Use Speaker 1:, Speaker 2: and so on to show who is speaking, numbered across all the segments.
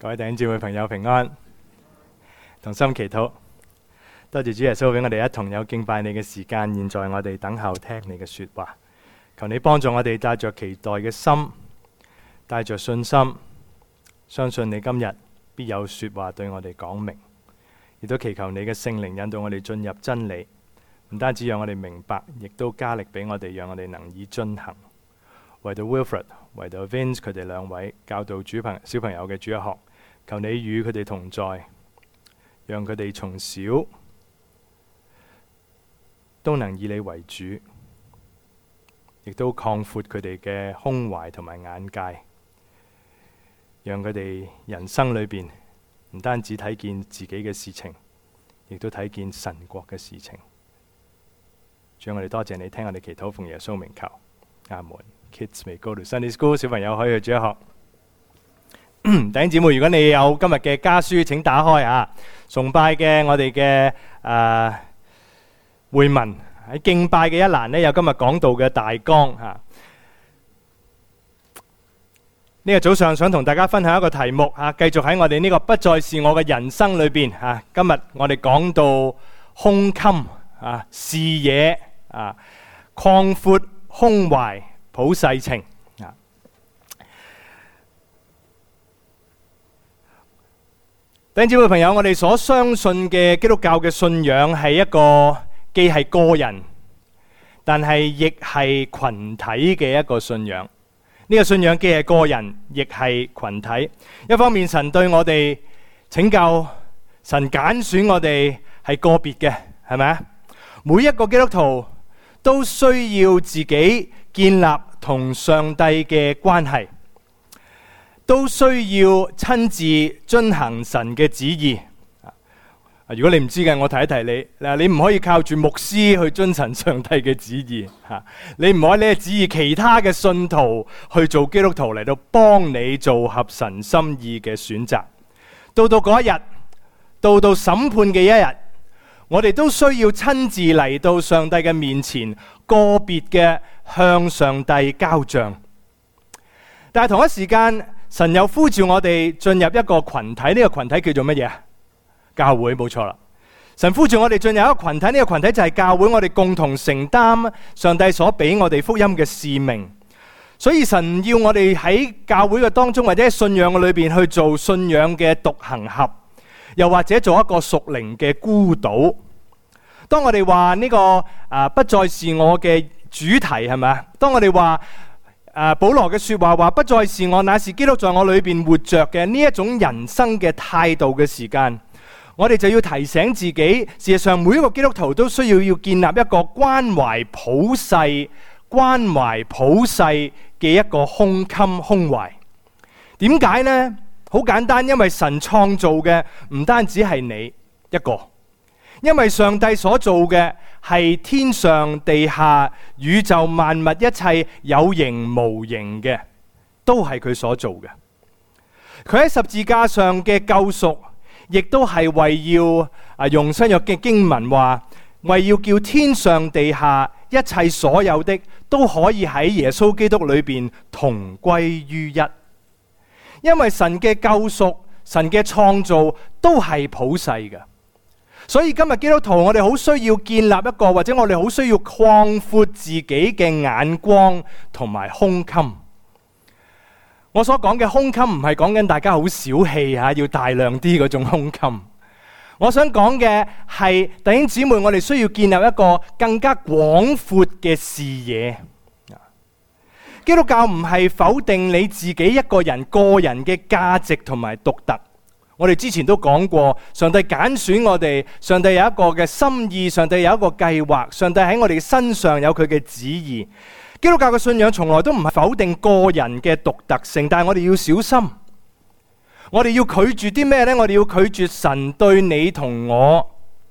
Speaker 1: 各位弟兄姊妹朋友平安，同心祈禱。多謝主耶穌俾我哋一同有敬拜你嘅時間。現在我哋等候聽你嘅說話，求你幫助我哋帶着期待嘅心，帶着信心，相信你今日必有說話對我哋講明，亦都祈求你嘅聖靈引導我哋進入真理，唔單止讓我哋明白，亦都加力俾我哋，讓我哋能以遵行。為到 Wilfred， 為到 Vince 佢哋兩位教導小朋友嘅主日學，求你與佢哋同在，讓佢哋從小都能以你為主，亦都擴闊佢哋嘅胸懷同埋眼界，讓佢哋人生裏邊唔單止睇見自己嘅事情，亦都睇見神國嘅事情。主，我哋多謝你聽我哋祈禱，奉耶穌名求，阿門。Kids may go to Sunday school， 小朋友可以去主日學。弟兄姊妹，如果你有今日嘅家書，請打開啊！崇拜嘅我哋嘅會文喺敬拜嘅一欄呢，有今日講道嘅大綱啊。呢個早上想同大家分享一個題目啊，繼續喺我哋呢個不再是我嘅人生裏邊啊。今日我哋講到胸襟啊，視野啊，擴闊胸懷，普世情啊。弟兄姊妹朋友，我哋所相信嘅基督教嘅信仰係一個既係個人，但係亦係群體嘅一個信仰。呢個信仰既係個人，亦係群體。一方面，神對我哋拯救，神揀選我哋係個別嘅，係咪啊？每一個基督徒都需要自己建立同上帝嘅關係，都需要親自遵行神嘅旨意。如果你唔知嘅，我提一提你。你唔可以靠住牧師去遵行上帝嘅旨意，你唔可以你旨意其他嘅信徒去做基督徒嚟到幫你做合神心意嘅選擇。到嗰一日，到審判嘅一日，我哋都需要親自嚟到上帝嘅面前，個別嘅向上帝交賬。但係同一時間，神又呼召我哋進入一個群體，呢個群體叫做乜嘢？教會，冇錯啦。神呼召我哋進入一個群體，呢個群體就係教會，我哋共同承擔上帝所俾我哋福音嘅使命。所以神要我哋喺教會嘅當中，或者喺信仰嘅裏邊去做信仰嘅獨行俠，又或者做一個屬靈嘅孤島。當我哋話呢個不再是我嘅主題，係咪啊？當我哋話保羅嘅說話不再是我，乃是基督在我裏邊活着嘅呢一種人生嘅態度嘅時間，我哋就要提醒自己，事實上每一個基督徒都需要建立一個關懷普世嘅一個胸襟胸懷。點解呢？好簡單，因為神創造嘅唔單止係你一個，因為上帝所做嘅係天上地下宇宙萬物一切有形無形嘅，都係佢所做嘅。佢喺十字架上嘅救贖，亦都係為要用新約嘅經文話，為要叫天上地下一切所有的都可以喺耶穌基督裏邊同歸於一。因為神嘅救贖、神嘅創造都係普世嘅，所以今日基督徒我哋好需要建立一個，或者我哋好需要擴闊自己嘅眼光同埋胸襟。我所講嘅胸襟唔係講緊大家好小氣要大量啲嗰種胸襟。我想講嘅係弟兄姊妹，我哋需要建立一個更加廣闊嘅視野。基督教唔係否定你自己一個人嘅價值同埋獨特。我哋之前都講過，上帝揀選我哋，上帝有一個嘅心意，上帝有一個計劃，上帝喺我哋身上有佢嘅旨意。基督教嘅信仰從來都唔係否定個人嘅獨特性，但係我哋要小心，我哋要拒絕啲咩呢？我哋要拒絕神對你同我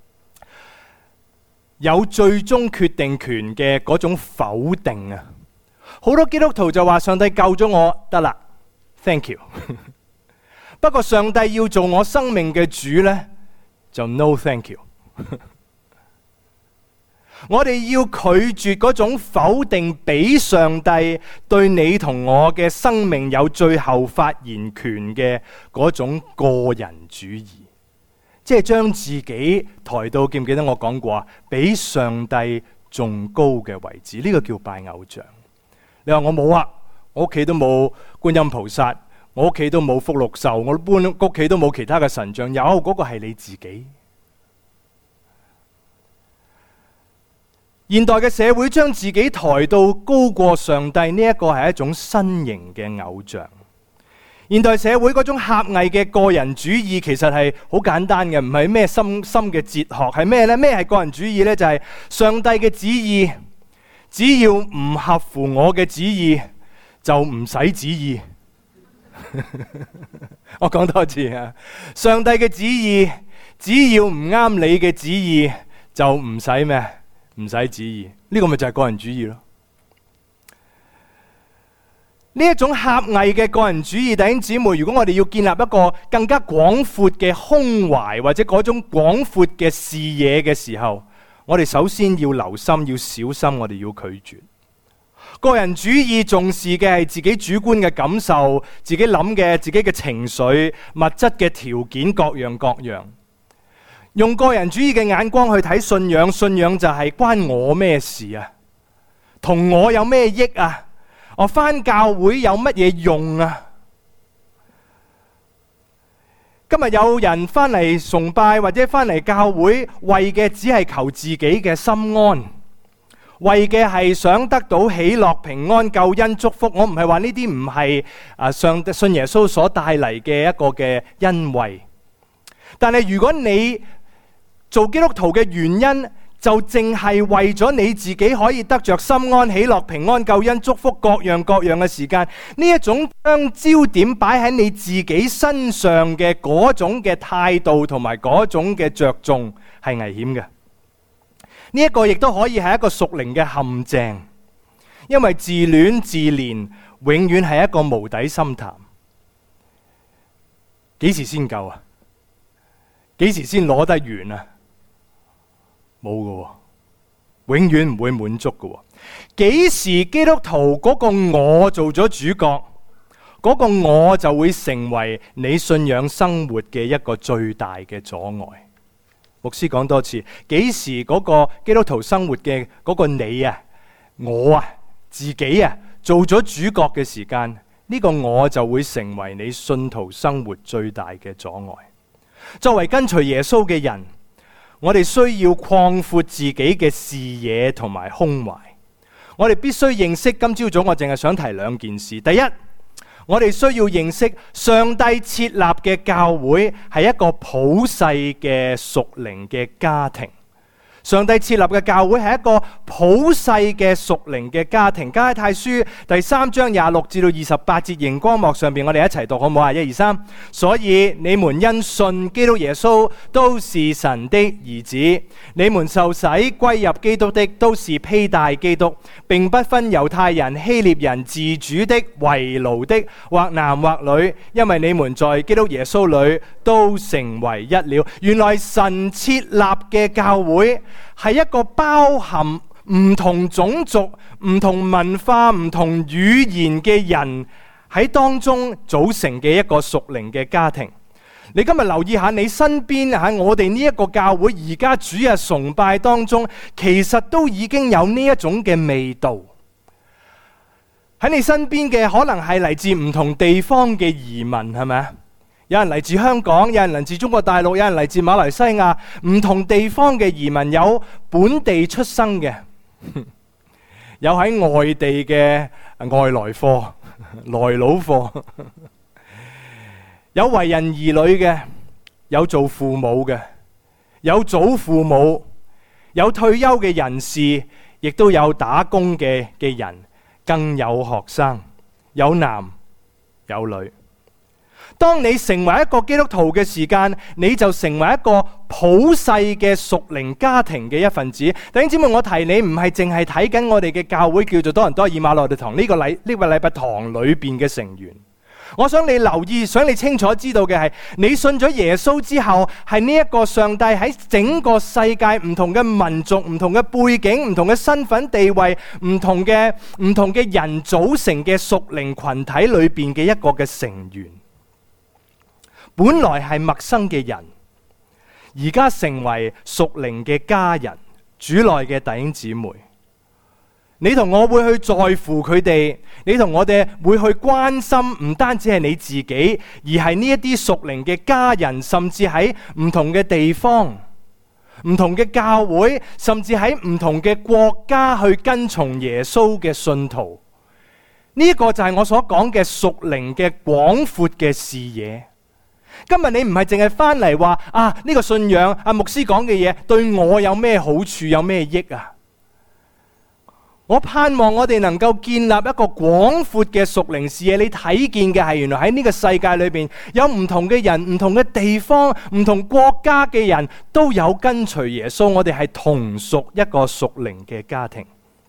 Speaker 1: 有最終決定權嘅嗰種否定啊！好多基督徒就話上帝救咗我得啦 ，thank you。不過上帝要做我生命嘅主呢，就 no thank you。 我哋要拒絕嗰種否定俾上帝對你同我嘅生命有最後發言權嘅嗰種個人主義，即係將自己抬到，記唔記得我講過啊？比上帝仲高嘅位置，呢個叫拜偶像。你話我冇啊，我屋企都冇觀音菩薩，我屋企都冇福祿壽，我屋企都冇其他嘅神像，有嗰個係你自己。現代嘅社會將自己抬到高過上帝，呢一個係一種新型嘅偶像。現代社會嗰種狹隘嘅個人主義其實係好簡單嘅，唔係咩深嘅哲學，係咩呢？咩係個人主義呢？就係上帝嘅旨意，只要唔合乎我嘅旨意，就唔使旨意。我講多次啊，上帝嘅旨意，只要唔啱你嘅旨意，就唔使咩？唔使旨意。呢個咪就係個人主義咯。呢一種狹隘嘅個人主義，弟兄姊妹，如果我哋要建立一個更加廣闊嘅胸懷，或者嗰種廣闊嘅視野嘅時候，我哋首先要留心，要小心，我哋要拒絕。個人主義重視嘅係自己主觀嘅感受，自己諗嘅，自己嘅情緒、物質嘅條件，各樣各樣。用個人主義嘅眼光去睇信仰，信仰就係關我咩事啊？同我有咩益啊？我返教會有乜嘢用啊？今日有人返嚟崇拜或者返嚟教會，為嘅只係求自己嘅心安，為嘅係想得到喜樂、平安、救恩、祝福。我唔係話呢啲唔係信耶穌所帶嚟嘅一個嘅恩惠，但係如果你做基督徒嘅原因，就淨係為咗你自己可以得着心安、喜樂、平安、救恩、祝福各樣各樣嘅時間，呢一種將焦點擺喺你自己身上嘅嗰種嘅態度同埋嗰種嘅着重係危險嘅。呢一個亦都可以係一個屬靈嘅陷阱，因為自戀自憐永遠係一個無底深潭。幾時先夠啊？幾時先攞得完啊？冇㗎喎，永遠唔會滿足㗎喎。幾時基督徒嗰個我做咗主角，嗰個我就會成為你信仰生活嘅一個最大嘅阻礙。牧師講多次，幾時嗰個基督徒生活嘅嗰個你啊，我啊，自己啊，做咗主角嘅時間，呢個我就會成為你信徒生活最大嘅阻礙。作為跟隨耶穌嘅人，我哋需要擴闊自己嘅視野同埋胸懷。我哋必須認識，今朝早我淨係想提兩件事。第一，我哋需要認識上帝設立嘅教會係一個普世嘅屬靈嘅家庭。上帝設立嘅教會係一個普世嘅屬靈嘅家庭。加拉太書第3章26至到28節，熒光幕上邊我哋一齊讀好唔好啊？1、2、3。所以你們因信基督耶穌都是神的兒子，你們受洗歸入基督的都是披戴基督，並不分猶太人、希臘人、自主的、為奴的，或男或女，因為你們在基督耶穌裏都成為一了。原來神設立嘅教會係一個包含唔同種族、唔同文化、唔同語言嘅人喺當中組成嘅一個屬靈嘅家庭。你今日留意下，你身邊喺我哋呢一個教會而家主日崇拜當中，其實都已經有呢一種嘅味道。喺你身邊嘅可能係嚟自唔同地方嘅移民，係咪啊？有人嚟自香港，有人嚟自中國大陸，有人嚟自馬來西亞，唔同地方嘅移民，有本地出生嘅，有喺外地嘅外來貨、來佬貨，有為人兒女嘅，有做父母嘅，有祖父母，有退休嘅人士，亦都有打工嘅人，更有學生，有男有女。當你成為一個基督徒嘅時間，你就成為一個普世嘅屬靈家庭嘅一份子。弟兄姊妹，我提你唔係淨係睇緊我哋嘅教會叫做多倫多以馬內利堂呢個禮拜堂裏邊嘅成員， 我想你留意，想你清楚知道嘅係，你信咗耶穌之後，係呢一個上帝喺整個世界唔同嘅民族、唔同嘅背景、唔同嘅身份地位、唔同嘅人組成嘅屬靈群體裏邊嘅一個嘅成員。本來係陌生嘅人，而家成為屬靈嘅家人，主內嘅弟兄姊妹。你同我會去在乎佢哋，你同我哋會去關心，唔單止係你自己，而係呢一啲屬靈嘅家人，甚至喺唔同嘅地方、唔同嘅教會，甚至喺唔同嘅國家去跟從耶穌嘅信徒。呢個就係我所講嘅屬靈嘅廣闊嘅視野。今日你唔係淨係翻嚟話呢個信仰牧師講嘅嘢對我有咩好處，有咩益啊？我盼望我哋能夠建立一個廣闊嘅屬靈視野。你睇見嘅係原來喺呢個世界裏邊有唔同嘅人、唔同嘅地方、唔同國家嘅人都有跟隨耶穌。我哋係同屬一個屬靈嘅家庭，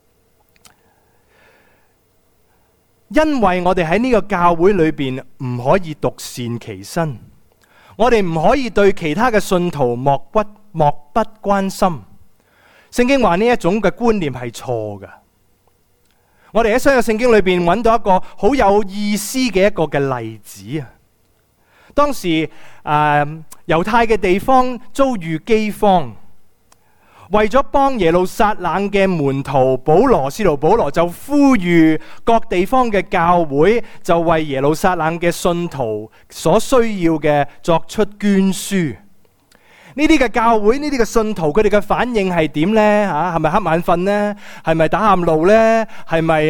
Speaker 1: 因為我哋喺呢個教會裏邊唔可以獨善其身，我哋唔可以對其他嘅信徒漠不關心。聖經話呢一種嘅觀念係錯嘅。我哋喺新約聖經裏邊揾到一個好有意思嘅一個嘅例子啊！當時猶太嘅地方遭遇饑荒，為咗幫耶路撒冷嘅門徒使徒保羅就呼籲各地方嘅教會就為耶路撒冷嘅信徒所需要嘅作出捐書。呢啲嘅教會，呢啲嘅信徒，佢哋嘅反應係點呢？係咪瞌眼瞓呢？係咪打喊路呢？係咪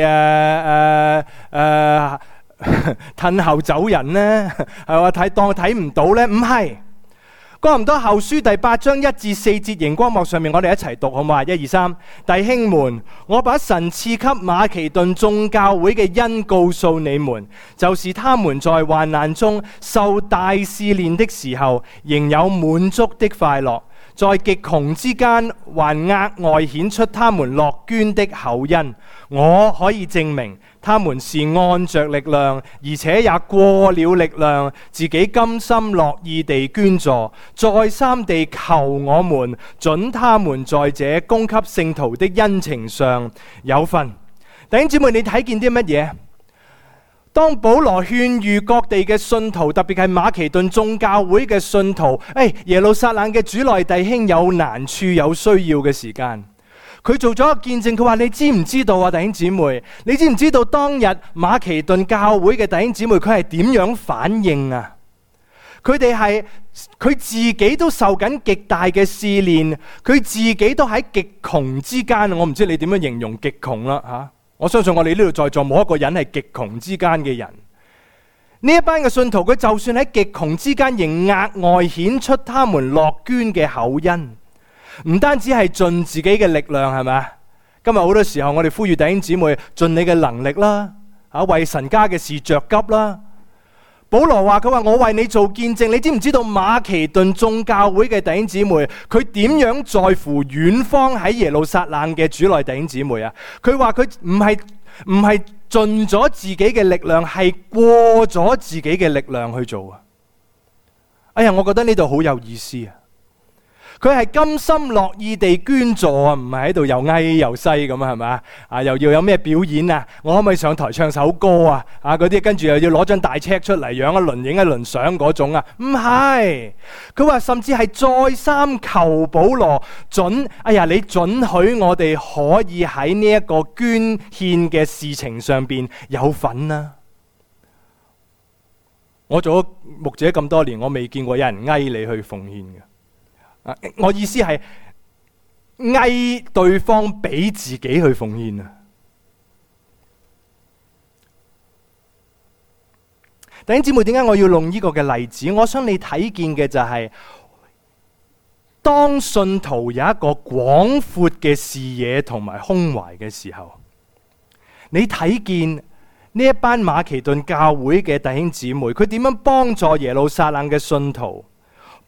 Speaker 1: 褪後走人呢？係話當睇唔到呢？唔係。哥林多後書第8章1至4節，熒光幕上面我哋一齊讀好嘛？1、2、3，弟兄們，我把神賜給馬其頓眾教會嘅恩告訴你們，就是他們在患難中受大試煉的時候，仍有滿足的快樂，在極窮之間還額外顯出他們樂捐的厚恩。我可以證明他們是按着力量，而且也過了力量，自己甘心樂意地捐助，再三地求我們准他們在這供給聖徒的恩情上有份。弟兄姊妹，你睇見啲乜嘢？當保羅勸喻各地嘅信徒，特別係馬其頓眾教會嘅信徒，耶路撒冷嘅主內弟兄有難處有需要嘅時間，佢做咗一個見證。佢話：你知唔知道啊，弟兄姊妹？你知唔知道當日馬其頓教會嘅弟兄姊妹佢係點樣反應啊？佢自己都受緊極大嘅試煉，佢自己都喺極窮之間。我唔知你點樣形容極窮啦吓。我相信我哋呢度在座冇一個人係極窮之間嘅人。呢一班嘅信徒，佢就算喺極窮之間，仍額外顯出他們樂捐嘅厚恩。唔單止係盡自己嘅力量，係咪？今日好多時候我哋呼籲弟兄姊妹盡你嘅能力啦，為神家嘅事着急啦。保羅話：佢話我為你做見證。你知唔知道馬其頓眾教會嘅弟兄姊妹，佢點樣在乎遠方喺耶路撒冷嘅主內弟兄姊妹啊？佢話佢唔係盡咗自己嘅力量，係過咗自己嘅力量去做啊！哎呀，我覺得呢度好有意思啊！佢係甘心樂意地捐助啊，唔係喺度又翳又西咁啊，係咪？又要有咩表演啊？我可唔可以上台唱首歌啊？嗰啲跟住又要攞張大尺出嚟，影一輪影一輪相嗰種啊？唔係，佢話甚至係再三求保羅准，你准許我哋可以喺呢一個捐獻嘅事情上邊有份啊！我做咗牧者咁多年，我未見過有人翳你去奉獻嘅。我意思係翳對方俾自己去奉獻啊！弟兄姊妹，點解我要用呢個嘅例子？我想你睇見嘅就係，當信徒有一個廣闊嘅視野同埋胸懷嘅時候，你睇見呢一班馬其頓教會嘅弟兄姊妹，佢點樣幫助耶路撒冷嘅信徒？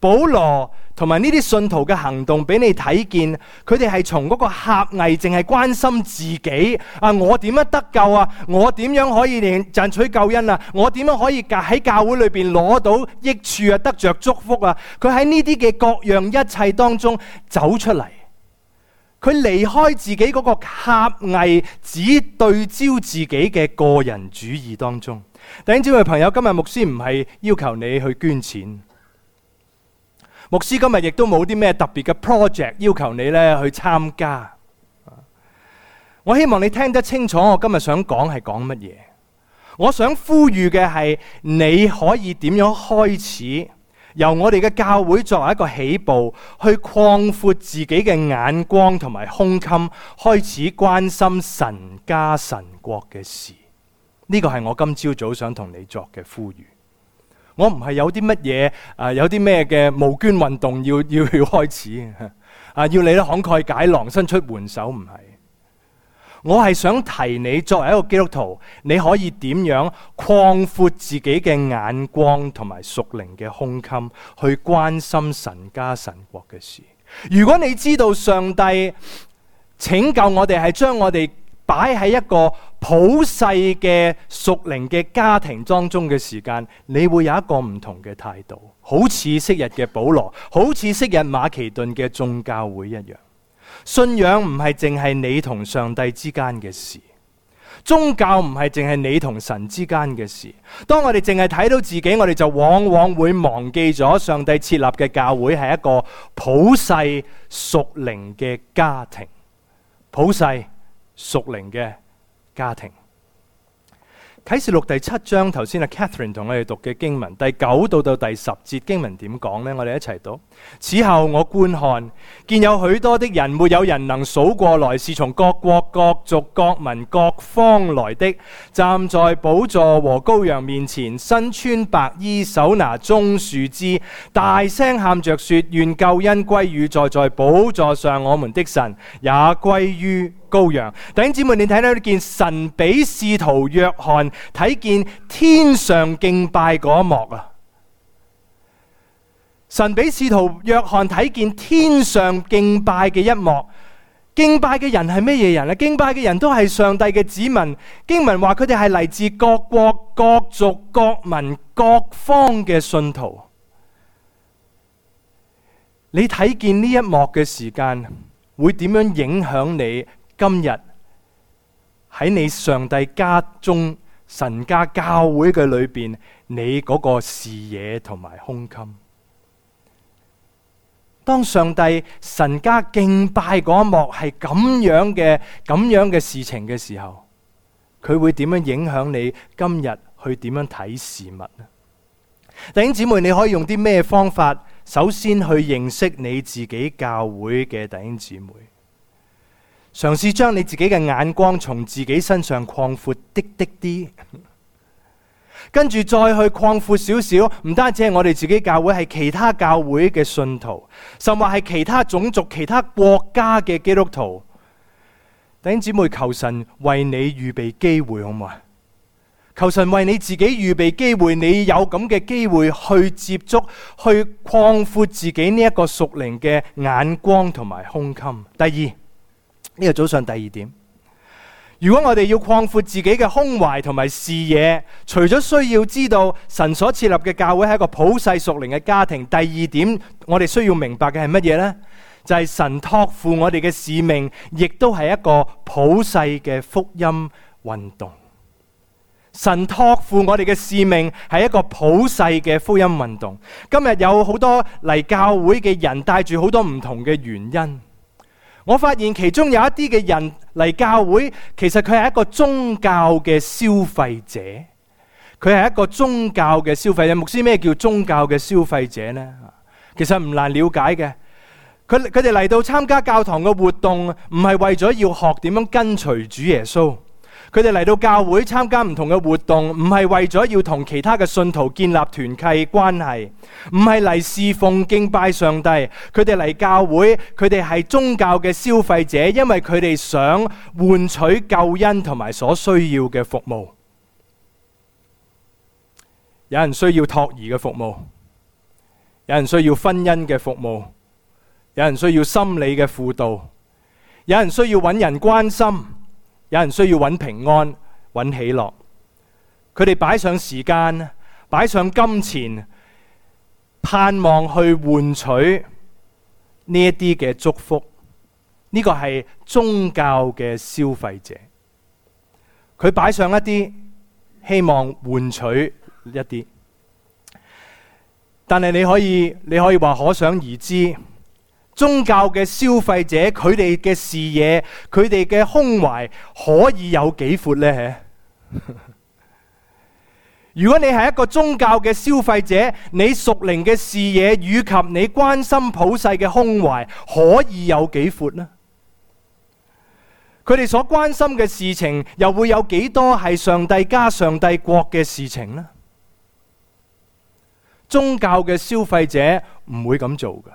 Speaker 1: 保羅同埋呢啲信徒嘅行動俾你睇見，佢哋係從嗰個狹隘淨係關心自己啊，我點樣得救啊，我點樣可以賺取救恩啊，我點樣可以喺教會裏邊攞到益處啊，得着祝福啊。佢喺呢啲嘅各樣一切當中走出嚟，佢離開自己嗰個狹隘，只對焦自己嘅個人主義當中。弟兄姊妹朋友，今日牧師唔係要求你去捐錢，牧師今日亦都冇啲咩特別嘅 project 要求你咧去參加。我希望你聽得清楚，我今日想講係講乜嘢。我想呼籲嘅係，你可以點樣開始，由我哋嘅教會作為一個起步，去擴闊自己嘅眼光同埋胸襟，開始關心神家神國嘅事。呢個係我今朝早想同你作嘅呼籲。我唔係有啲乜嘢有啲咩嘅募捐運動要開始要你咧慷慨解囊，伸出援手，唔係。我係想提你作為一個基督徒，你可以點樣擴闊自己嘅眼光同埋屬靈嘅胸襟，去關心神家神國嘅事。如果你知道上帝拯救我哋係將我哋擺喺一個普世嘅屬靈嘅家庭當中嘅時間，你會有一個唔同嘅態度，好似昔日嘅保羅，好似昔日馬其頓嘅眾教會一樣。信仰唔係淨係你同上帝之間嘅事，宗教唔係淨係你同神之間嘅事。當我哋淨係睇到自己，我哋就往往會忘記咗上帝設立嘅教會係一個普世屬靈嘅家庭，普世屬靈嘅家庭。啟示錄第7章，頭先Catherine 同我哋讀嘅經文，第9到第10節經文點講呢？我哋一齊讀。此後我觀看，見有許多的人，沒有人能數過來，是從各國、各族、各民、各方來的，站在寶座和羔羊面前，身穿白衣，手拿棕樹枝，大聲喊着說：願救恩歸於坐在寶座上我們的神，也歸於羔羊。弟兄姊妹，你睇到呢件神俾使徒約翰睇見天上敬拜嗰一幕啊！神俾使徒約翰睇見天上敬拜嘅一幕。敬拜嘅人係咩嘢人咧？敬拜嘅人都係上帝嘅子民。經文話佢哋係嚟自各國、各族、各民、各方嘅信徒。你睇見呢一幕嘅時間，會點樣影響你今日喺你上帝家中、神家教會嘅裏邊，你嗰個視野同埋胸襟？當上帝神家敬拜嗰一幕係咁樣嘅事情嘅時候，佢會點樣影響你今日去點樣睇事物呢？弟兄姊妹，你可以用啲咩方法首先去認識你自己教會嘅弟兄姊妹？嘗試將你自己嘅眼光從自己身上擴闊啲，跟住再去擴闊少少，唔單止係我哋自己教會，係其他教會嘅信徒，甚或係其他種族、其他國家嘅基督徒。弟兄姊妹，求神為你預備機會，好唔好啊？求神為你自己預備機會，你有咁嘅機會去接觸，去擴闊自己呢一個屬靈嘅眼光同埋胸襟。第二，呢個早上第二點，如果我哋要擴闊自己嘅胸懷同埋視野，除咗需要知道神所設立嘅教會係一個普世屬靈嘅家庭，第二點我哋需要明白嘅係乜嘢呢？就係神託付我哋嘅使命，亦都係一個普世嘅福音運動。神託付我哋嘅使命係一個普世嘅福音運動。今日有好多嚟教會嘅人帶住好多唔同嘅原因。我發現其中有一啲嘅人嚟教會，其實佢係一個宗教嘅消費者。佢係一個宗教嘅消費者。牧師，咩叫宗教嘅消費者呢？其實唔難了解嘅。佢哋嚟到參加教堂嘅活動，唔係為咗要學點樣跟隨主耶穌。佢哋嚟到教會參加唔同嘅活動，唔係為咗要同其他嘅信徒建立團契關係，唔係嚟侍奉敬拜上帝。佢哋嚟教會，佢哋係宗教嘅消費者，因為佢哋想換取救恩同埋所需要嘅服務。有人需要托兒嘅服務， 有人需要婚姻嘅服務，有人需要心理嘅輔導，有人需要揾人關心，有人需要揾平安、揾喜樂。佢哋擺上時間，擺上金錢，盼望去換取呢一啲嘅祝福。呢個係宗教嘅消費者，佢擺上一啲，希望換取一啲。但係你可以話可想而知，宗教嘅消費者佢哋嘅視野，佢哋嘅胸懷可以有幾闊呢？如果你係一個宗教嘅消費者，你屬靈嘅視野以及你關心普世嘅胸懷可以有幾闊呢？佢哋所關心嘅事情又會有幾多係上帝家、上帝國嘅事情呢？宗教嘅消費者唔會咁做㗎。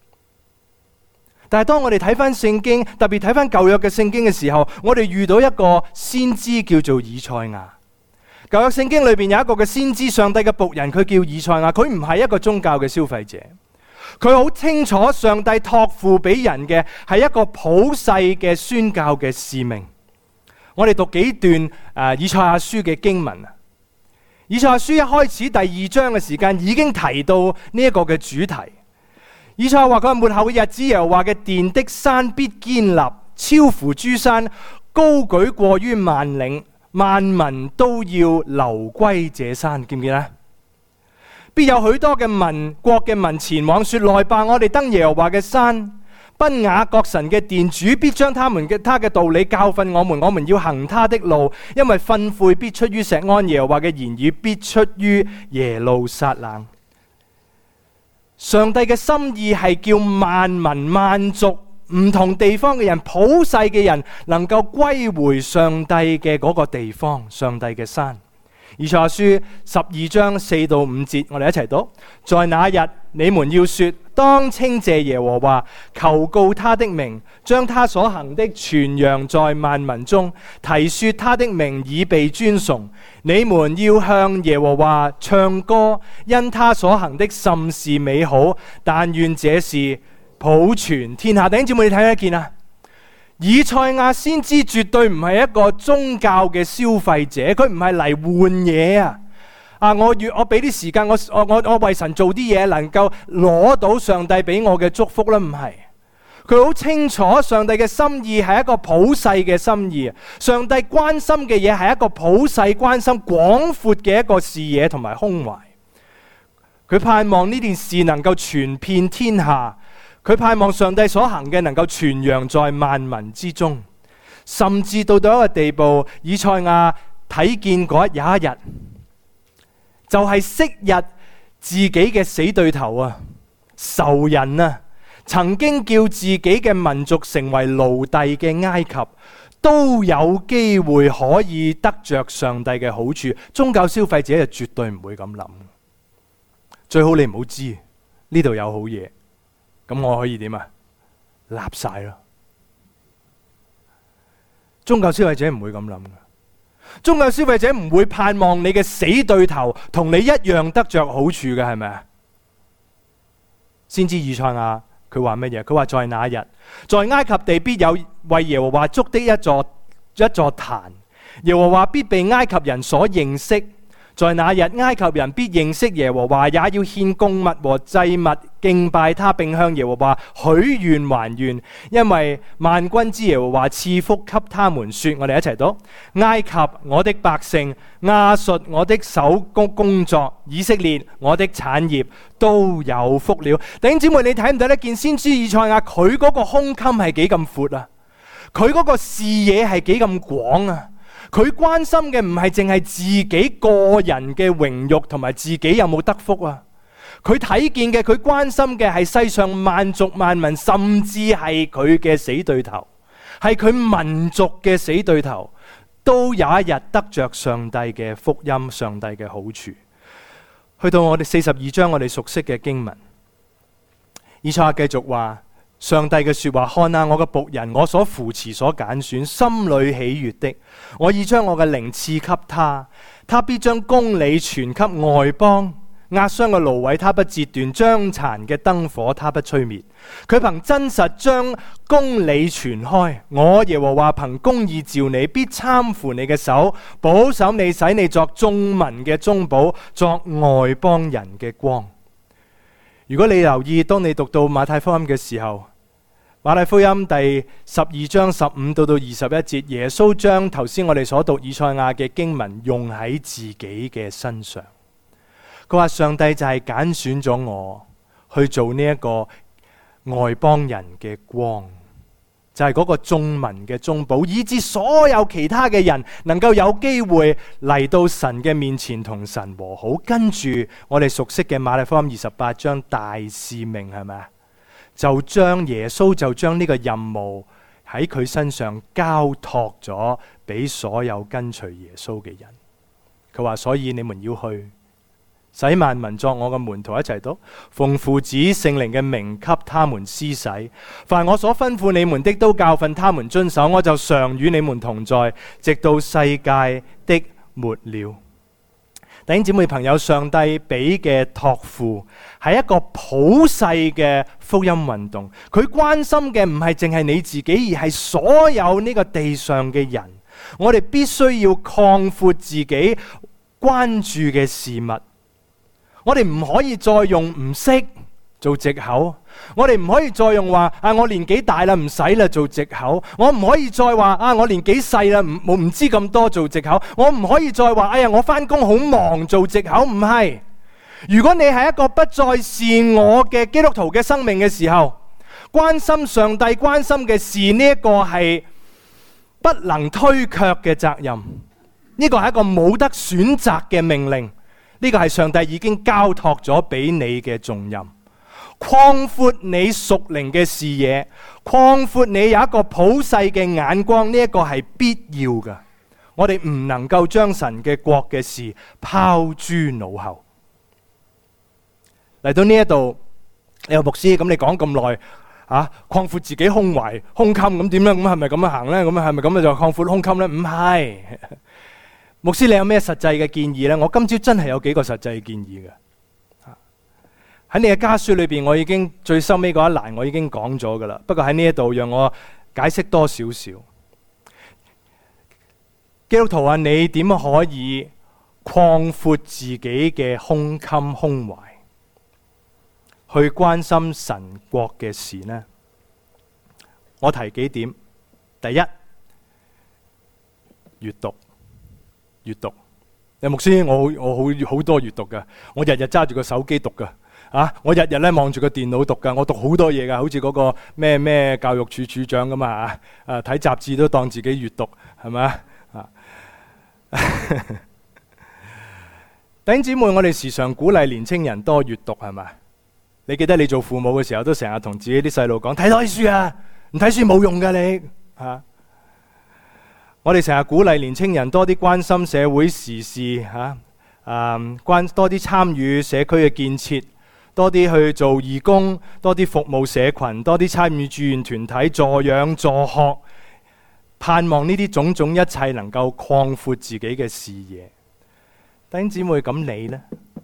Speaker 1: 但係當我哋睇返聖經，特別睇返舊約嘅聖經嘅時候，我哋遇到一個先知叫做以賽亞。舊約聖經裏邊有一個嘅先知，上帝嘅僕人，佢叫以賽亞。佢唔係一個宗教嘅消費者，佢好清楚上帝託付俾人嘅係一個普世嘅宣教嘅使命。我哋讀幾段以賽亞書嘅經文。以賽亞書一開始第2章嘅時間已經提到呢一個嘅主題。以賽亞話佢係末後嘅日子，耶和華嘅殿的山必堅立，超乎諸山，高舉過於萬嶺，萬民都要流歸這山。見唔見啊？必有許多嘅民國嘅民前往說：來吧，我哋登耶和華嘅山，奔雅各神嘅殿。主必將他嘅道理教訓我們，我們要行他的路，因為訓誨必出於錫安，耶和華嘅言語必出於耶路撒冷。上帝嘅心意係叫萬民萬族唔同地方嘅人，普世嘅人能夠歸回上帝嘅嗰個地方，上帝嘅山。以賽亞書12章4到5節，我哋一齊讀。在那日，你們要說：當稱謝耶和華，求告他的名，將他所行的傳揚在萬民中，提說他的名以被尊崇。你們要向耶和華唱歌，因他所行的甚是美好。但願這事普傳天下。弟兄姊妹，你睇得見啊？以賽亞先知絕對唔係一個宗教嘅消費者，佢唔係嚟換嘢啊！我俾啲時間，我為神做啲嘢，能夠攞到上帝俾我嘅祝福啦，唔係。佢好清楚上帝嘅心意係一個普世嘅心意，上帝關心嘅嘢係一個普世關心廣闊嘅一個視野同埋胸懷。佢盼望呢件事能夠傳遍天下。佢盼望上帝所行嘅能夠傳揚在萬民之中，甚至到一個地步，以賽亞睇見有一日，就係昔日自己嘅死對頭啊、仇人啊，曾經叫自己嘅民族成為奴隸嘅埃及，都有機會可以得着上帝嘅好處。宗教消費者就絕對唔會咁諗，最好你唔好知呢度有好嘢。咁我可以點啊？立晒咯！宗教消費者唔會咁諗嘅，宗教消費者唔會盼望你嘅死對頭同你一樣得着好處嘅，係咪啊？先知以賽亞佢話乜嘢？佢話在那日，在埃及地必有為耶和華築的一座壇，耶和華必被埃及人所認識。在那日，埃及人必認識耶和華，也要獻供物和祭物敬拜他，並向耶和華許願還願，因為萬軍之耶和華賜福給他們。說，我哋一齊讀：埃及我的百姓，亞述我的手工作，以色列我的產業都有福了。弟兄姊妹，你睇唔睇得見先知以賽亞佢嗰個胸襟係幾咁闊啊？佢嗰個視野係幾咁廣啊？佢關心嘅唔係淨係自己個人嘅榮譽同埋自己有冇得福啊！佢睇見嘅，佢關心嘅係世上萬族萬民，甚至係佢嘅死對頭，係佢民族嘅死對頭，都有一日得着上帝嘅福音，上帝嘅好處。去到我哋42章，我哋熟悉嘅經文，以賽亞繼續話。上帝嘅說話，看啊，我嘅僕人，我所扶持所揀選，心裏喜悅的，我已將我嘅靈賜給他，他必將公理傳給外邦， 壓傷嘅蘆葦他不折斷，將殘嘅燈火他不吹滅。佢憑真實將公理傳開。我耶和華憑公義召你，必攙扶你嘅手，保守你，使你作眾民嘅中保，作外邦人嘅光。如果你留意，當你讀到馬太福音嘅時候，馬太福音第12章15到21節，耶穌將頭先我哋所讀以賽亞嘅經文用喺自己嘅身上。佢話上帝就係揀選咗我去做呢一個外邦人嘅光，就係嗰個眾民嘅中保，以致所有其他嘅人能夠有機會嚟到神嘅面前同神和好。跟住我哋熟悉嘅馬太福音28章大使命，係咪啊？就將耶穌就將呢個任務喺佢身上交託咗俾所有跟隨耶穌嘅人。佢話所以你們要去，使萬民作我嘅門徒，一齊讀，奉父子聖靈嘅名給他們施洗，凡我所吩咐你們的都教訓他們遵守，我就常與你們同在，直到世界的末了。弟兄姊妹朋友，上帝俾嘅託付係一個普世嘅福音運動，佢關心嘅唔係淨係你自己，而係所有呢個地上嘅人。我哋必須要擴闊自己關注嘅事物。我哋唔可以再用唔識做藉口，我哋唔可以再用話我年紀大啦唔使啦做藉口，我唔可以再話我年紀細啦唔知咁多做藉口，我唔可以再話哎呀我返工好忙做藉口。唔係，如果你係一個不再是我嘅基督徒嘅生命嘅時候，關心上帝關心嘅事，呢一個係不能推卻嘅責任，呢個係一個冇得選擇嘅命令。呢個係上帝已經交託咗俾你嘅重任，擴闊你屬靈嘅視野，擴闊你有一個普世嘅眼光，呢一個係必要嘅。我哋唔能夠將神嘅國嘅事拋諸腦後。嚟到呢一度，你有牧師咁，你講咁耐擴闊自己胸懷胸襟，咁點咧？咁係咪咁樣行咧？咁係咪咁就擴闊胸襟咧？唔係。牧師，你有咩實際嘅建議呢？我今朝真係有幾個實際嘅建議嘅。喺你嘅家書裏邊，我已經最收尾嗰一欄我已經講咗噶啦。不過喺呢一度，讓我解釋多少少。基督徒啊，你點可以擴闊自己嘅胸襟胸懷，去關心神國嘅事呢？我提幾點。第一，閱讀。牧師，我好多閱讀噶，我日日揸住個手機讀噶，我日日咧望住個電腦讀噶，我讀好多嘢噶，好似嗰個咩教育處處長咁啊，睇雜誌都當自己閱讀，係咪啊？弟兄姊妹，我哋時常鼓勵年青人多閱讀，係咪？你記得你做父母嘅時候，都成日同自己啲細路講睇多啲書啊，唔睇書冇用噶你我哋成日鼓勵年青人多啲關心社會時事多啲參與社區嘅建設，多啲去做義工，多啲服務社群，多啲參與志願團體助養助學，盼望呢啲種種一切能夠擴闊自己嘅視野。弟兄姊妹，咁你呢？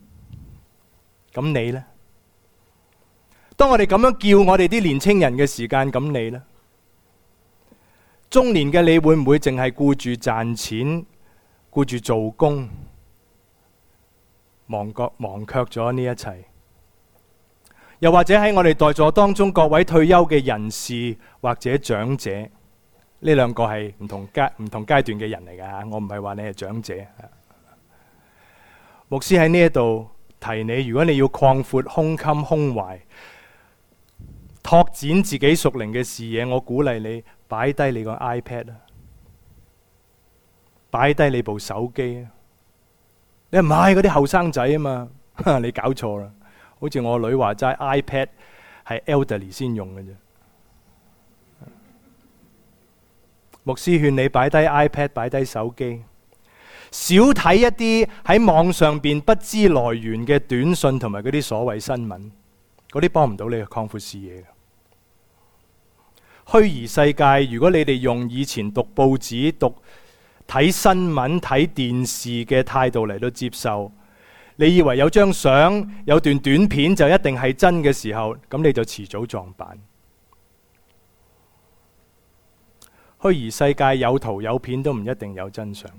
Speaker 1: 當我哋咁樣叫我哋啲年青人嘅時間，咁你呢？中年嘅你會唔會淨係顧住賺錢，顧住做工，忘卻咗呢一切？又或者喺我哋在座當中各位退休嘅人士或者長者，呢兩個係唔同階段嘅人嚟㗎，我唔係話你係長者。牧師喺呢一度提你，如果你要擴闊胸襟胸懷，拓展自己屬靈嘅視野，我鼓勵你擺低你個 iPad 啊，擺低你部手機啊。你唔係嗰啲後生仔啊嘛，你搞錯啦。好似我女話齋 iPad 係 elderly 先用嘅啫。牧師勸你擺低 iPad， 擺低手機，少睇一啲喺網上邊不知來源嘅短信同埋嗰啲所謂新聞，嗰啲幫唔到你擴闊視野嘅。虛擬世界，如果你哋用以前讀報紙、睇新聞、睇電視嘅態度嚟到接受， 你以為有張相、有段短片就一定係真嘅時候，咁你就遲早撞板。虛擬世界有圖有片都唔一定有真相。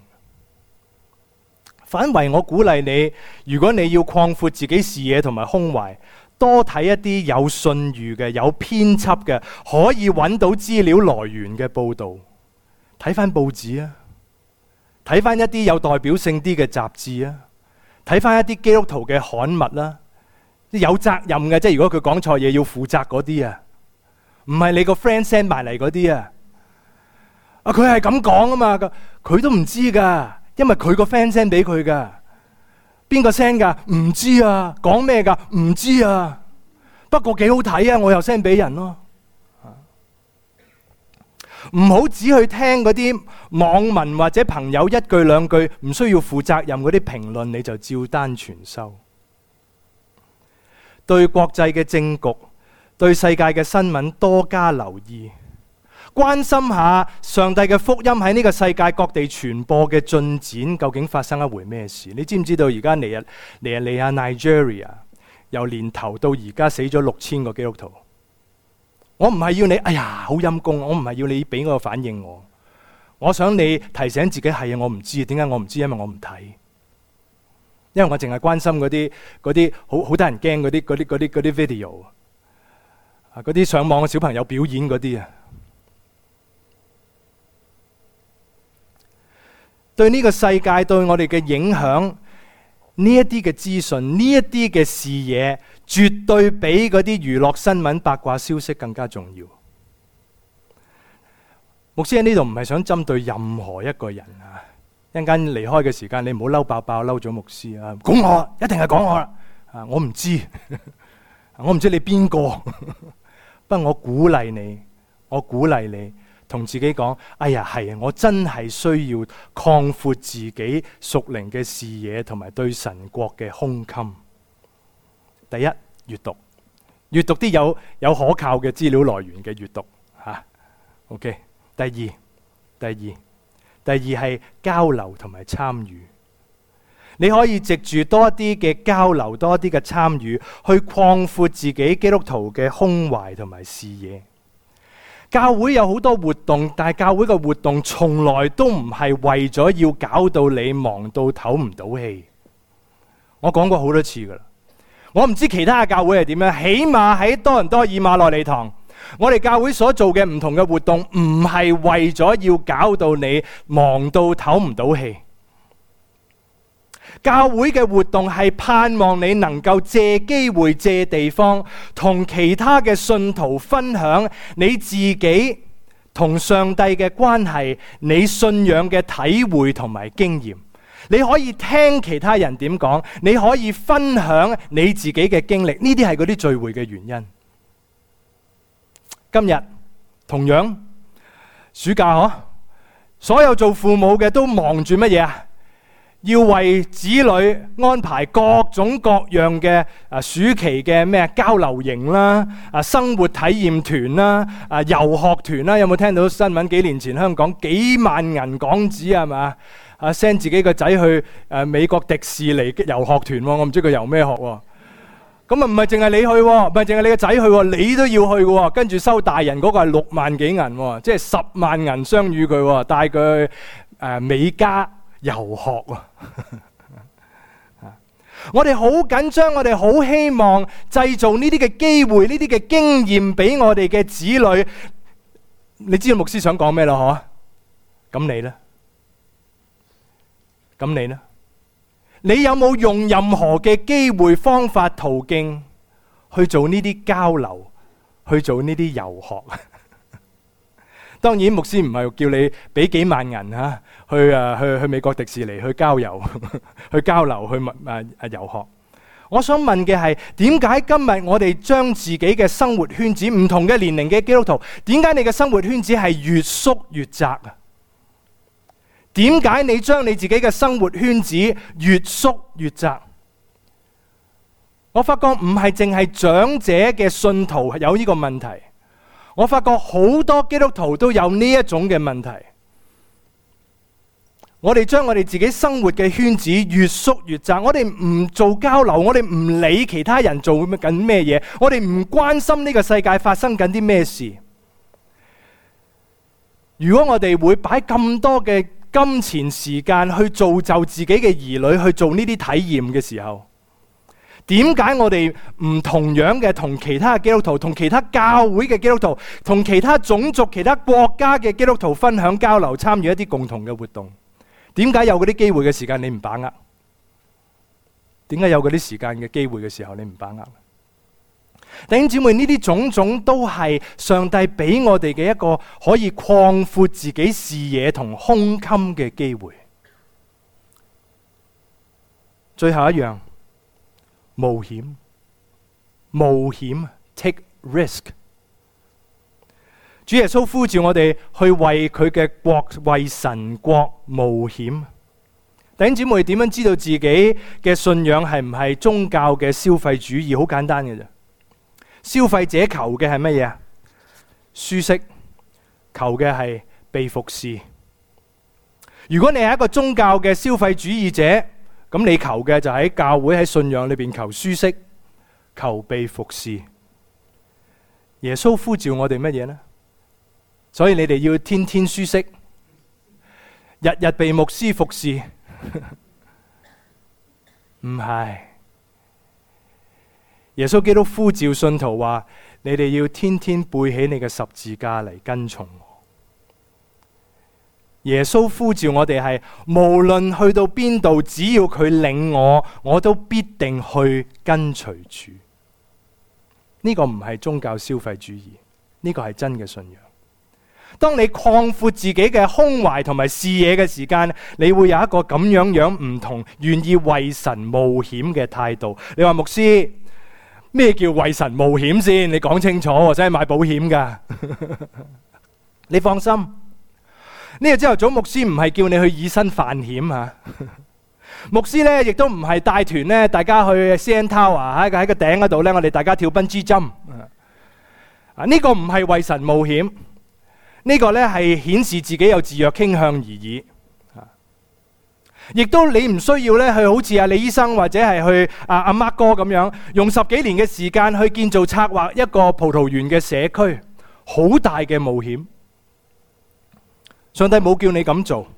Speaker 1: 反為我鼓勵你，如果你要擴闊自己視野同埋胸懷，多睇一啲有信譽嘅、有編輯嘅、可以揾到資料來源嘅報導。睇翻報紙啊，睇翻一啲有代表性啲嘅雜誌啊，睇翻一啲基督徒嘅刊物啦，有責任嘅，即係如果佢講錯嘢要負責嗰啲啊，唔係你個 friend send 埋嚟嗰啲啊。佢係咁講啊嘛，佢都唔知噶，因為佢個 friend send 俾佢噶。邊個 send 噶？唔知啊。講咩噶？唔知啊。不過幾好睇啊，我又 send 俾人咯。唔好只去聽嗰啲網民或者朋友一句兩句唔需要負責任嗰啲評論，你就照單全收。對國際嘅政局、對世界嘅新聞多加留意。關心下上帝嘅福音喺呢個世界各地傳播嘅進展，究竟發生一回咩事？你知唔知道而家尼日利亞 Nigeria 由年頭到而家死咗6000個基督徒？我唔係要你，哎呀好陰公，我唔係要你俾我個反應我。我想你提醒自己，係啊，我唔知，點解我唔知？因為我唔睇，因為我淨係關心嗰啲好得人驚嗰啲 video 啊，嗰啲上網嘅小朋友表演嗰啲啊。對呢個世界對我哋嘅影響，呢一啲嘅資訊，呢一啲嘅視野，絕對比嗰啲娛樂新聞八卦消息更加重要。牧師喺呢度唔係想針對任何一個人啊，一陣間離開嘅時間，你唔好嬲爆爆嬲咗牧師啊！講我一定係講我啦，我唔知，我唔知你邊個，不過我鼓勵你。同自己講，哎呀，係啊，我真係需要擴闊自己屬靈嘅視野同埋對神國嘅胸襟。第一，閱讀啲有可靠嘅資料來源嘅閱讀吓。OK。第二係交流同埋參與。你可以藉住多一啲嘅交流，多一啲嘅參與，去擴闊自己基督徒嘅胸懷同埋視野。教會有好多活動，但係教會嘅活動從來都唔係為咗要搞到你忙到唞唔到氣。我講過好多次噶啦，我唔知其他嘅教會係點樣，起碼喺多倫多以馬內利堂，我哋教會所做嘅唔同嘅活動，唔係為咗要搞到你忙到唞唔到氣。教會嘅活動係盼望你能夠借機會、借地方，同其他嘅信徒分享你自己同上帝嘅關係，你信仰嘅體會同埋經驗。你可以聽其他人點講，你可以分享你自己嘅經歷，呢啲係嗰啲聚會嘅原因。今日同樣暑假所有做父母嘅都忙住乜嘢啊？要為子女安排各種各樣嘅暑期嘅咩交流營啦、生活體驗團啦、遊學團啦，有冇聽到新聞？幾年前香港幾萬銀港紙係嘛？send 自己個仔去美國迪士尼遊學團，我唔知佢遊咩學喎。咁啊唔係淨係你去，唔係淨係你個仔去，你都要去嘅。跟住收大人嗰個係6萬幾銀，即係10萬銀雙語佢，帶佢去美加遊學我哋好緊張，我哋好希望製造呢啲嘅機會，呢啲嘅經驗俾我哋嘅子女。你知道牧師想講咩啦？嗬？咁你呢？你有冇用任何嘅機會、方法、途徑去做呢啲交流，去做呢啲遊學？當然牧師唔係叫你俾幾萬銀去美國迪士尼去郊遊去交流去遊學。我想問嘅係，點解今日我哋將自己嘅生活圈子，唔同嘅年齡嘅基督徒，點解你嘅生活圈子係越縮越窄啊？點解你將你自己嘅生活圈子越縮越窄？我發覺唔係淨係長者嘅信徒有呢個問題。我發覺好多基督徒都有呢一種嘅問題。 我哋將我哋自己生活嘅圈子越縮越窄，我哋唔做交流，我哋唔理其他人做緊咩嘢，我哋唔關心呢個世界發生緊啲咩事。如果我哋會擺咁多嘅金錢時間去造就自己嘅兒女去做呢啲體驗嘅時候，點解我哋唔同樣嘅同其他嘅基督徒、同其他教會嘅基督徒、同其他種族、其他國家嘅基督徒分享交流，參與一啲共同嘅活動？點解有嗰啲機會嘅時間你唔把握？點解有嗰啲時間嘅機會嘅時候你唔把握？弟兄姊妹，呢啲種種都係上帝俾我哋嘅一個可以擴闊自己視野同胸襟嘅機會。最後一樣，冒險 take risk。主耶穌呼召我哋去為佢嘅國、為神國冒險。弟兄姊妹，點樣知道自己嘅信仰係唔係宗教嘅消費主義？好簡單嘅啫。消費者求嘅係乜嘢啊？舒適，求嘅係被服侍。如果你係一個宗教嘅消費主義者，咁你求嘅就喺教會喺信仰裏邊求舒適，求被服侍。耶穌呼召我哋乜嘢呢？所以你哋要天天舒適，日日被牧師服侍。唔係，耶穌基督呼召信徒話：你哋要天天背起你嘅十字架嚟跟從我。耶穌呼召我哋係無論去到邊度，只要佢領我，我都必定去跟隨主。呢個唔係宗教消費主義，呢個係真嘅信仰。當你擴闊自己嘅胸懷同埋視野嘅時間，你會有一個咁樣唔同，願意為神冒險嘅態度。你話牧師，咩叫為神冒險先？你講清楚，或者係買保險噶。你放心，呢個朝頭早牧師唔係叫你去以身犯險啊。牧師呢亦都唔係帶團呢，大家去 CN Tower 喺個頂嗰度呢，我哋大家跳奔豬針。呢個唔係為神冒險。呢個呢係顯示自己有自虐傾向而已，亦都你唔需要呢去好似阿李醫生或者係去阿 Mark 哥咁樣，用10幾年嘅時間去建造策劃一個葡萄園嘅社區，好大嘅冒險。上帝冇叫你咁做。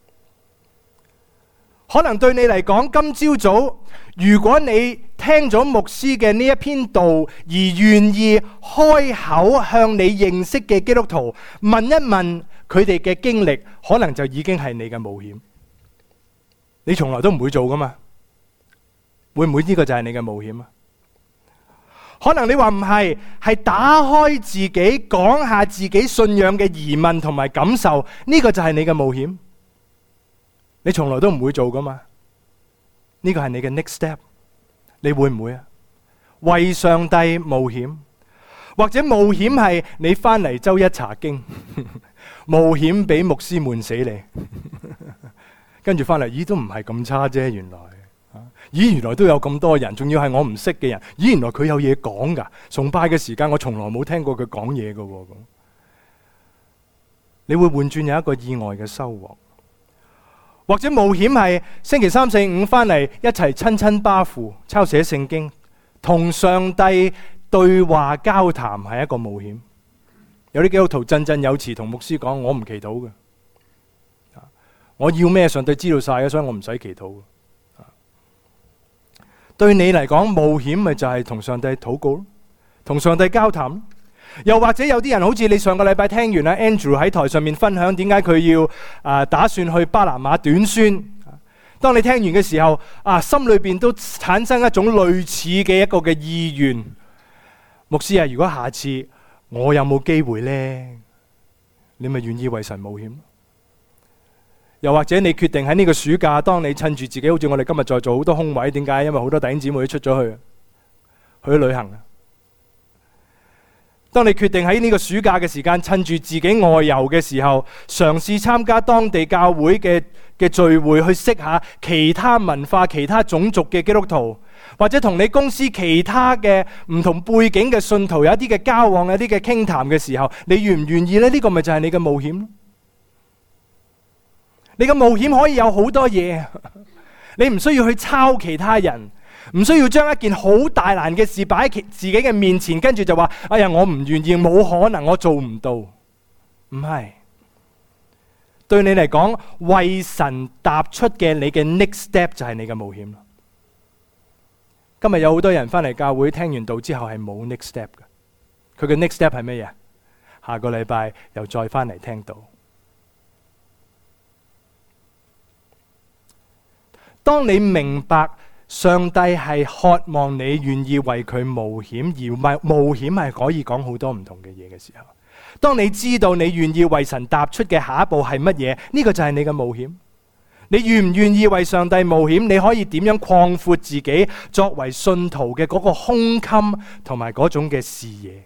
Speaker 1: 可能對你嚟講，今朝早如果你聽咗牧師嘅呢一篇道，而願意開口向你認識嘅基督徒問一問佢哋嘅經歷，可能就已經係你嘅冒險。你從來都唔會做噶嘛？會唔會呢個就係你嘅冒險啊？可能你話唔係，係打開自己講下自己信仰嘅疑問同埋感受，呢個就係你嘅冒險。你從來都唔會做噶嘛？呢個係你嘅 next step， 你會唔會啊？為上帝冒險，或者冒險係你翻嚟周一查經，冒險俾牧師悶死你，跟住翻嚟，咦都唔係咁差啫，原來，咦原來都有咁多人，仲要係我唔識嘅人，咦原來佢有嘢講噶，崇拜嘅時間我從來冇聽過佢講嘢噶，咁你會換轉有一個意外嘅收穫。或者冒險係星期3、4、5翻嚟一齊親巴父抄寫聖經，同上帝對話交談，係一個冒險。有啲基督徒振振有詞同牧師講：我唔祈禱嘅，我要咩上帝知道晒嘅，所以我唔使祈禱。對你嚟講，冒險咪就係同上帝禱告，同上帝交談。又或者有啲人好似你上個禮拜聽完 Andrew 喺台上面分享點解佢要打算去巴拿馬短宣。當你聽完嘅時候，心裏邊都產生一種類似嘅一個嘅意願。牧師啊，如果下次我有冇機會呢？你咪願意為神冒險？又或者你決定喺呢個暑假，當你趁住自己好似我哋今日在座好多空位，點解？因為好多弟兄姊妹都出咗去旅行。當你決定喺呢個暑假嘅時間，趁住自己外遊嘅時候，嘗試參加當地教會嘅聚會，去識下其他文化、其他種族嘅基督徒，或者同你公司其他嘅唔同背景嘅信徒有一啲嘅交往、有一啲嘅傾談嘅時候，你願唔願意呢？呢個咪就係你嘅冒險。 你嘅冒險可以有好多嘢，你唔需要去抄其他人，唔需要將一件好大難嘅事擺喺自己嘅面前，跟住就話哎呀，我唔願意，冇可能，我做唔到。唔係，對你嚟講，為神踏出嘅你嘅 next step 就係你嘅冒險。今日有好多人翻嚟教會聽完道之後係冇 next step 嘅，佢嘅 next step 係乜嘢？下個禮拜又再翻嚟聽道。當你明白上帝係渴望你願意為佢冒險，而冒險係可以講好多唔同嘅嘢嘅時候，當你知道你願意為神踏出嘅下一步係乜嘢，呢個就係你嘅冒險。你願唔願意為上帝冒險？你可以點樣擴闊自己作為信徒嘅嗰個胸襟同埋嗰種嘅視野？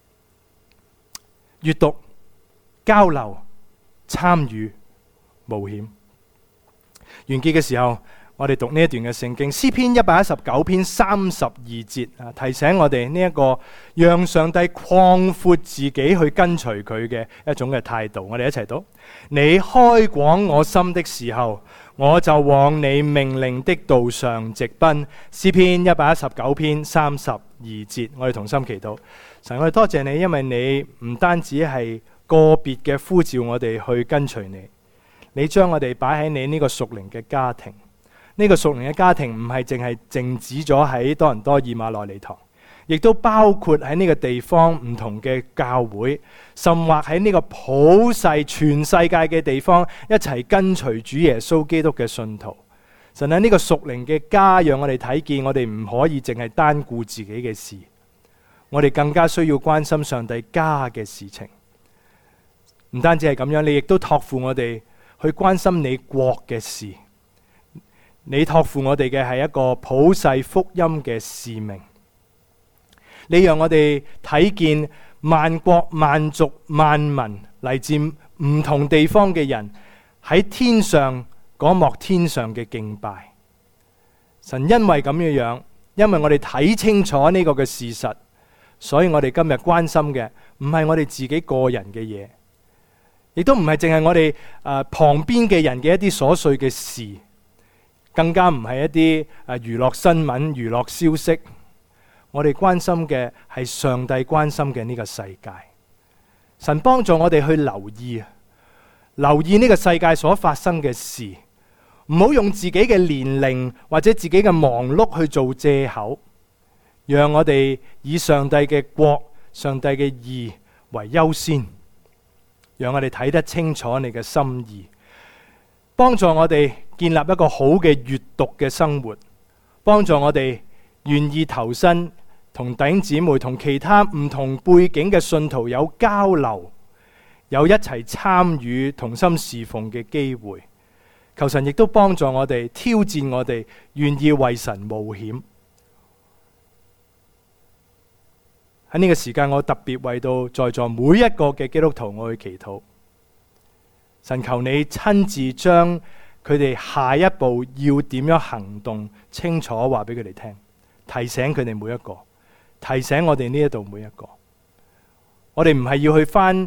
Speaker 1: 閱讀、交流、參與、冒險。完結嘅時候，我哋讀呢一段嘅聖經，詩篇119篇32節啊，提醒我哋呢一個讓上帝擴闊自己去跟隨佢嘅一種嘅態度。我哋一齊讀：你開廣我心的時候，我就往你命令的道上直奔。詩篇119篇32節，我哋同心祈禱。神，我哋多謝你，因為你唔單止係個別嘅呼召我哋去跟隨你，你將我哋擺喺你呢個屬靈嘅家庭。呢個屬靈嘅家庭唔係淨係靜止咗喺多倫多以馬內利堂，亦都包括喺呢個地方唔同嘅教會，甚或喺呢個普世全世界嘅地方一齊跟隨主耶穌基督嘅信徒。神喺呢個屬靈嘅家，讓我哋睇見我哋唔可以淨係單顧自己嘅事，我哋更加需要關心上帝家嘅事情。唔單止係咁樣，你亦都託付我哋去關心你國嘅事。你託付我哋嘅係一個普世福音嘅使命。你讓我哋睇見萬國萬族萬民嚟自唔同地方嘅人喺天上嗰幕天上嘅敬拜。神因為咁嘅樣，因為我哋睇清楚呢個嘅事實，所以我哋今日關心嘅唔係我哋自己個人嘅嘢，亦都唔係淨係我哋旁邊嘅人嘅一啲瑣碎嘅事。更加唔係一啲娛樂新聞、娛樂消息，我哋關心嘅係上帝關心嘅呢個世界。神幫助我哋去留意呢個世界所發生嘅事，唔好用自己嘅年齡或者自己嘅忙碌去做借口，讓我哋以上帝嘅國、上帝嘅義為優先，讓我哋睇得清楚你嘅心意，幫助我哋建立一個好嘅閱讀嘅生活，幫助我哋願意投身同弟兄姊妹、同其他唔同背景嘅信徒有交流，有一齊參與同心侍奉嘅機會。求神亦都幫助我哋，挑戰我哋，願意為神冒險。喺呢個時間，我特別為到在座每一個嘅基督徒我去祈禱。神，求你親自將佢哋下一步要點樣行動清楚話俾佢哋聽，提醒佢哋每一個，提醒我哋呢一度每一個。我哋唔係要去翻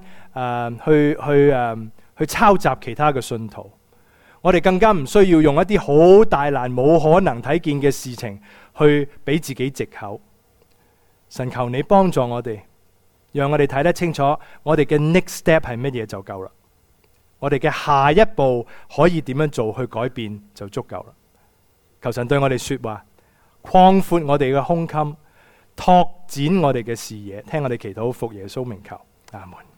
Speaker 1: 去抄襲其他嘅信徒，我哋更加唔需要用一啲好大難冇可能睇見嘅事情去俾自己藉口。神，求你幫助我哋，讓我哋睇得清楚我哋嘅 next step 係乜嘢就夠啦。我哋嘅下一步可以點樣做去改變就足夠啦。求神對我哋說話，擴闊我哋嘅胸襟，拓展我哋嘅視野，聽我哋祈禱，奉耶穌名求，阿門。